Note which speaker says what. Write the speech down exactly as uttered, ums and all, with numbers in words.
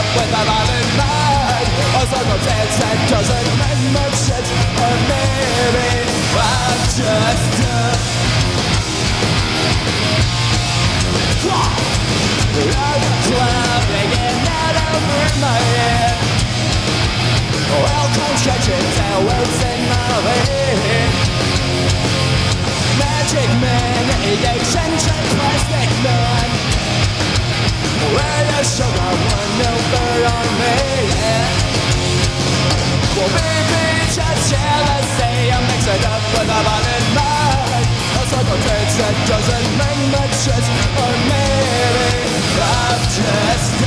Speaker 1: with my violent mind. Also no dance that doesn't make much sense. Or maybe I'm just done. Like a cloud hanging out over my head. Welcome stretching tailwinds in my head. Magic man, the eccentric plastic man. Where you show I one over on me, yeah. Well baby, just jealousy, I mix it up with a violent mind. A circle dance that doesn't make much sense. Or maybe I'm just